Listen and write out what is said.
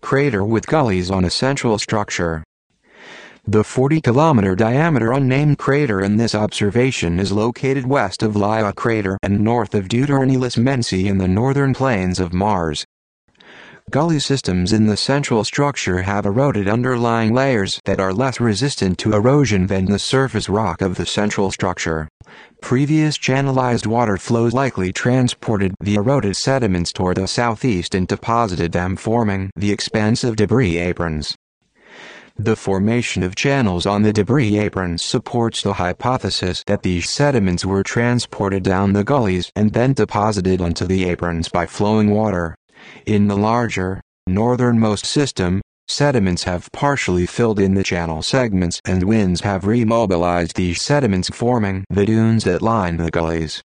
crater with gullies on a central structure. The 40-kilometer diameter unnamed crater in this observation is located west of Lya crater and north of Deuteronelis Mensae in the northern plains of Mars. Gully systems in the central structure have eroded underlying layers that are less resistant to erosion than the surface rock of the central structure. Previous channelized water flows likely transported the eroded sediments toward the southeast and deposited them, forming the expansive debris aprons. The formation of channels on the debris aprons supports the hypothesis that these sediments were transported down the gullies and then deposited onto the aprons by flowing water. In the larger, northernmost system, sediments have partially filled in the channel segments and winds have remobilized these sediments, forming the dunes that line the gullies.